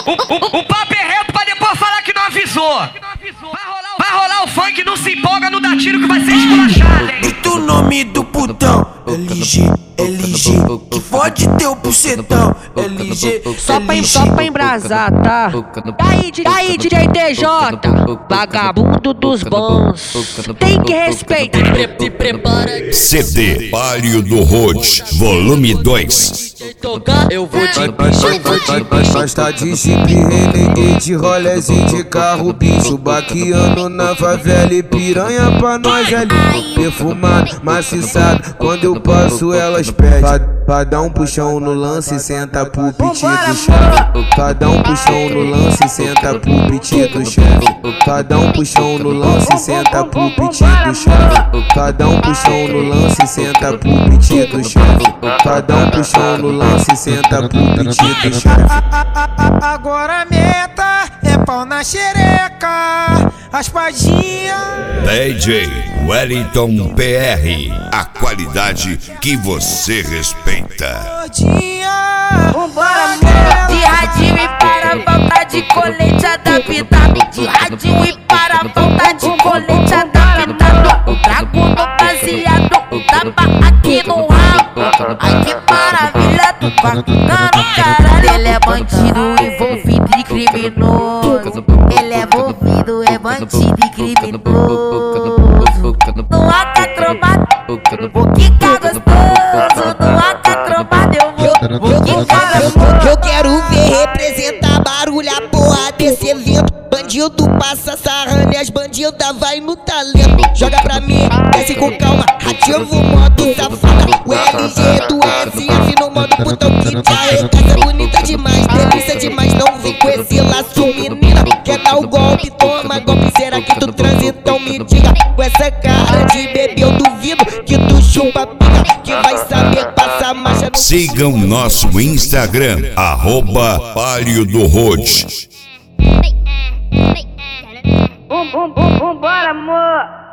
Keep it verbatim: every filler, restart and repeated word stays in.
O, o, o papo é reto pra depois falar que não avisou. Vai rolar, vai rolar o funk, não se empolga, não dá tiro que vai ser esculachado, hein? Grita o nome do putão, L G, L G, que fode teu bucetão, L G, Só pra, só pra embrasar, tá? Daí, daí D J T J, vagabundo dos bons, tem que respeitar. Se prepara. C D Palio do Road, volume dois. Eu vou te Nós tá de chip, renegade, rolezinho de carro, bicho baqueando na favela e piranha pra nós ali. Perfumado, maciçado, quando eu passo elas pedem pra, pra dar um puxão no lance, senta pro piti do chefe. Pra dar um puxão no lance, senta pro piti do chefe. Pra dar um puxão no lance, senta pro piti do chefe. Pra dar um puxão no lance, senta pro piti do chefe. Pra dar um puxão no lance, senta pro piti do chefe. Agora a meta é pau na xereca, raspadinha. D J Wellington P R, a qualidade que você respeita. Vambora, de radinho e para volta de colete adaptado. De radinho e para volta de colete adaptado. O trago no baseado, o tapa aqui no rabo. Ai que maravilha, tu bacana, caralho. Ele é bandido, envolvido e criminoso. Ele é envolvido, é bandido e criminoso. No acatromado, vou quicar gostoso. No acatromado eu vou, vou quicar gostoso. Eu quero ver representar barulho a porra desse evento. Bandido passa sarrando e as bandidas vai no talento. Joga pra mim, desce com calma, ativo o modo safada. O L G do S F no modo botão que te arregaça. Bonita demais, delícia demais, não vem com esse laço, menina. Quer dar o golpe, toma golpe, será que tu transa? Então me diga, com essa cara de bebê eu duvido que tu chupa pinga, que vai saber passar marcha no... Sigam nosso Instagram, arroba Palio do Road. Vambora, amor.